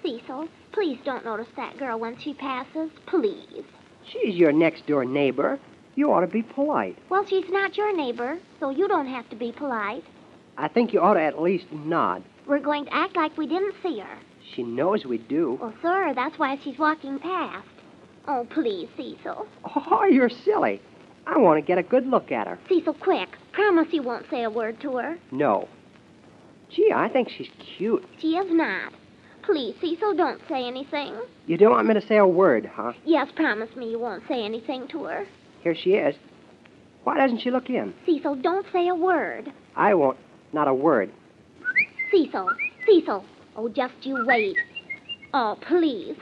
Cecil, please don't notice that girl when she passes. Please. She's your next-door neighbor. You ought to be polite. Well, she's not your neighbor, so you don't have to be polite. I think you ought to at least nod. We're going to act like we didn't see her. She knows we do. Well, sir, that's why she's walking past. Oh, please, Cecil. Oh, you're silly. I want to get a good look at her. Cecil, quick. Promise you won't say a word to her. No. Gee, I think she's cute. She is not. Please, Cecil, don't say anything. You don't want me to say a word, huh? Yes, promise me you won't say anything to her. Here she is. Why doesn't she look in? Cecil, don't say a word. I won't. Not a word. Cecil. Oh, just you wait. Oh, please.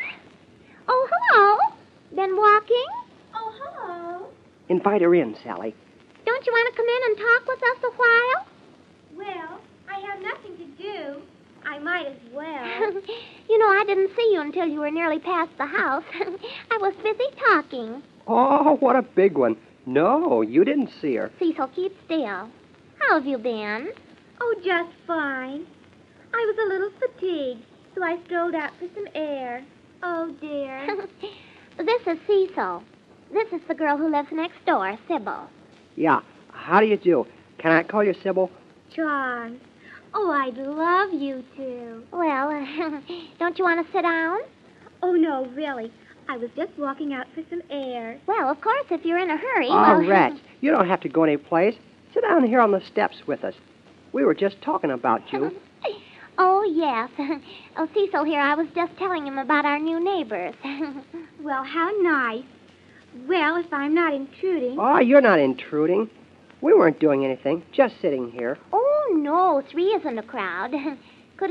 Oh, hello. Been walking? Oh, hello. Invite her in, Sally. Don't you want to come in and talk with us a while? Well, I have nothing to do. I might as well. You know, I didn't see you until you were nearly past the house. I was busy talking. Oh, what a big one. No, you didn't see her. Cecil, keep still. How have you been? Oh, just fine. I was a little fatigued, so I strolled out for some air. Oh, dear. This is Cecil. This is the girl who lives next door, Sybil. Yeah. How do you do? Can I call you Sybil? Charms. Oh, I'd love you to. Well, don't you want to sit down? Oh, no, really. I was just walking out for some air. Well, of course, if you're in a hurry. Oh, rats. You don't have to go any place. Sit down here on the steps with us. We were just talking about you. Oh, yes. Oh, Cecil here, I was just telling him about our new neighbors. Well, how nice. Well, if I'm not intruding... Oh, you're not intruding. We weren't doing anything, just sitting here. Oh, no, 3 isn't a crowd. Could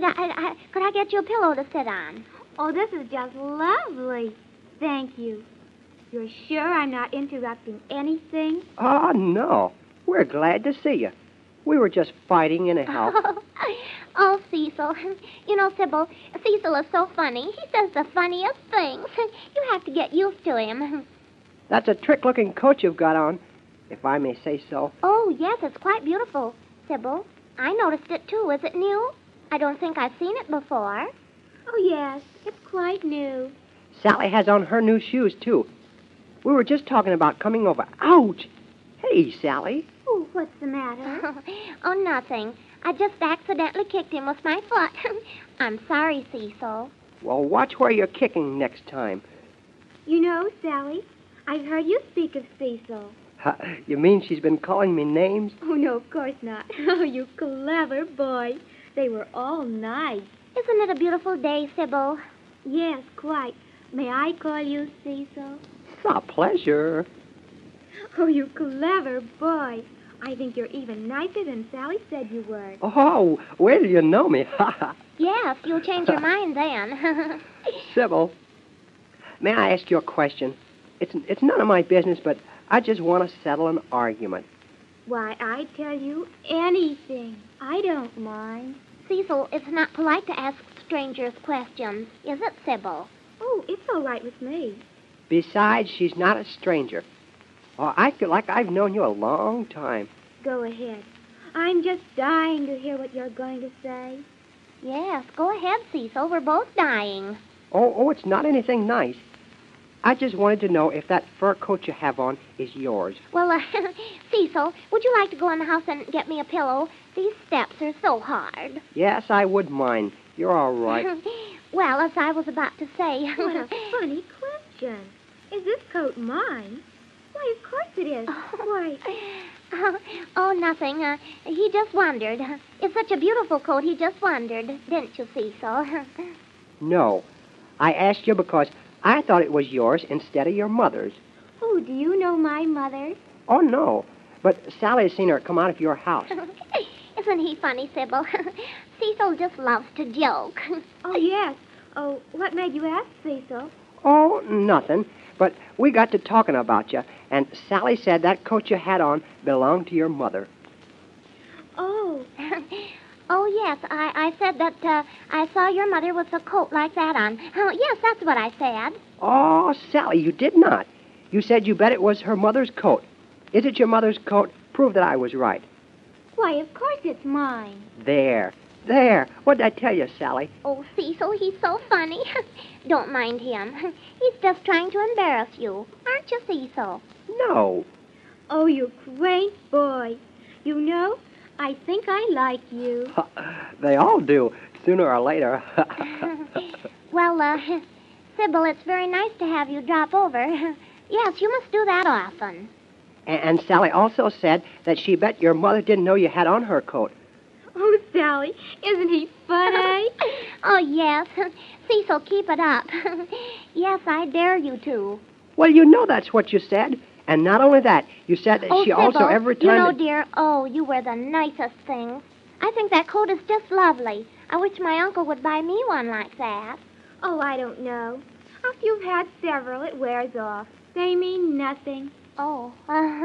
I get you a pillow to sit on? Oh, this is just lovely. Thank you. You're sure I'm not interrupting anything? Oh, no. We're glad to see you. We were just fighting anyhow. Oh, Cecil. You know, Sybil, Cecil is so funny. He says the funniest things. You have to get used to him. That's a trick-looking coat you've got on, if I may say so. Oh, yes, it's quite beautiful, Sybil. I noticed it, too. Is it new? I don't think I've seen it before. Oh, yes, it's quite new. Sally has on her new shoes, too. We were just talking about coming over. Ouch! Hey, Sally. Oh, what's the matter? Oh, nothing. I just accidentally kicked him with my foot. I'm sorry, Cecil. Well, watch where you're kicking next time. You know, Sally, I've heard you speak of Cecil. You mean she's been calling me names? Oh, no, of course not. Oh, you clever boy. They were all nice. Isn't it a beautiful day, Sybil? Yes, quite. May I call you Cecil? It's a pleasure. Oh, you clever boy. I think you're even nicer than Sally said you were. Oh, where do you know me? Yes, you'll change your mind then. Sybil, may I ask you a question? It's none of my business, but I just want to settle an argument. Why, I'd tell you anything. I don't mind. Cecil, it's not polite to ask strangers questions, is it, Sybil? Oh, it's all right with me. Besides, she's not a stranger. Oh, I feel like I've known you a long time. Go ahead. I'm just dying to hear what you're going to say. Yes, go ahead, Cecil. We're both dying. Oh, it's not anything nice. I just wanted to know if that fur coat you have on is yours. Well, Cecil, would you like to go in the house and get me a pillow? These steps are so hard. Yes, I would mind. You're all right. Well, as I was about to say... What a funny question. Is this coat mine? Why, of course it is. Why? Oh, nothing. He just wondered. It's such a beautiful coat, he just wondered. Didn't you, Cecil? No. I asked you because I thought it was yours instead of your mother's. Oh, do you know my mother? Oh, no. But Sally's seen her come out of your house. Isn't he funny, Sybil? Cecil just loves to joke. Oh, yes. Oh, what made you ask, Cecil? Oh, nothing. But we got to talking about you, and Sally said that coat you had on belonged to your mother. Oh. Oh, yes. I said that I saw your mother with a coat like that on. Oh, yes, that's what I said. Oh, Sally, you did not. You said you bet it was her mother's coat. Is it your mother's coat? Prove that I was right. Why, of course it's mine. There. There. What did I tell you, Sally? Oh, Cecil, he's so funny. Don't mind him. He's just trying to embarrass you. Aren't you, Cecil? No. Oh, you great boy. You know, I think I like you. They all do, sooner or later. Well, Sybil, it's very nice to have you drop over. Yes, you must do that often. And Sally also said that she bet your mother didn't know you had on her coat. Oh, Sally, isn't he funny? Oh, yes. Cecil, keep it up. Yes, I dare you to. Well, you know that's what you said. And not only that, you said that Oh, she Sybil, also every time... you know, dear, oh, you wear the nicest things. I think that coat is just lovely. I wish my uncle would buy me one like that. Oh, I don't know. After you've had several, it wears off. They mean nothing. Oh,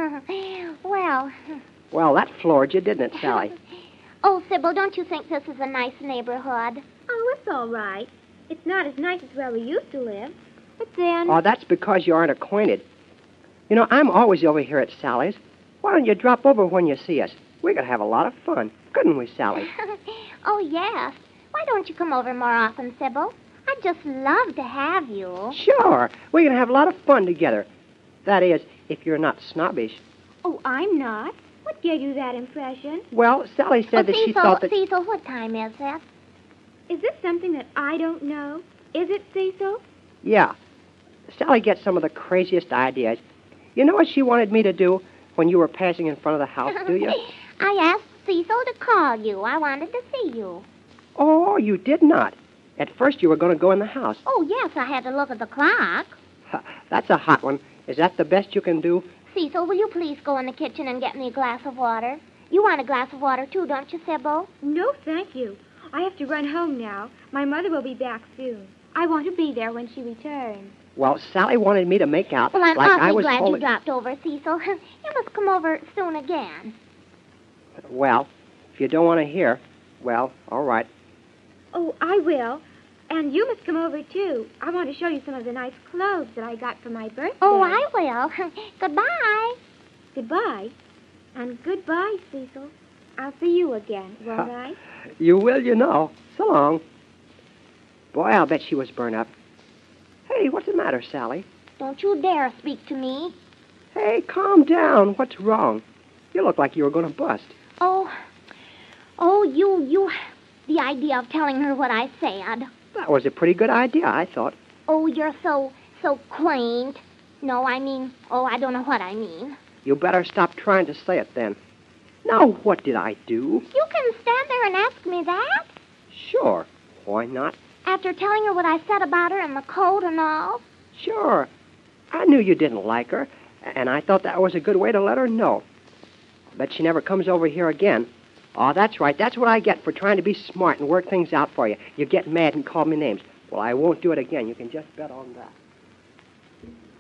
well. Well, that floored you, didn't it, Sally? Oh, Sybil, don't you think this is a nice neighborhood? Oh, it's all right. It's not as nice as where we used to live. But then... Oh, that's because you aren't acquainted. You know, I'm always over here at Sally's. Why don't you drop over when you see us? We could have a lot of fun, couldn't we, Sally? Oh, yes. Why don't you come over more often, Sybil? I'd just love to have you. Sure. We can have a lot of fun together. That is, if you're not snobbish. Oh, I'm not. What gave you that impression? Well, Sally said that she Cecil, thought that... Cecil, what time is it? Is this something that I don't know? Is it, Cecil? Yeah. Sally gets some of the craziest ideas. You know what she wanted me to do when you were passing in front of the house, do you? I asked Cecil to call you. I wanted to see you. Oh, you did not. At first you were going to go in the house. Oh, yes, I had to look at the clock. That's a hot one. Is that the best you can do? Cecil, will you please go in the kitchen and get me a glass of water? You want a glass of water, too, don't you, Sybil? No, thank you. I have to run home now. My mother will be back soon. I want to be there when she returns. Well, Sally wanted me to make out Well, I'm like I awfully was glad holding... you dropped over, Cecil. You must come over soon again. Well, if you don't want to hear, well, all right. Oh, I will. And you must come over, too. I want to show you some of the nice clothes that I got for my birthday. Oh, I will. Goodbye. Goodbye. And goodbye, Cecil. I'll see you again, won't I? You will, you know. So long. Boy, I'll bet she was burned up. Hey, what's the matter, Sally? Don't you dare speak to me. Hey, calm down. What's wrong? You look like you were going to bust. Oh, you. The idea of telling her what I said. That was a pretty good idea, I thought. Oh, you're so quaint. No, I mean, I don't know what I mean. You better stop trying to say it then. Now, what did I do? You can stand there and ask me that? Sure. Why not? After telling her what I said about her and the coat and all? Sure. I knew you didn't like her, and I thought that was a good way to let her know. Bet she never comes over here again. Oh, that's right. That's what I get for trying to be smart and work things out for you. You get mad and call me names. Well, I won't do it again. You can just bet on that.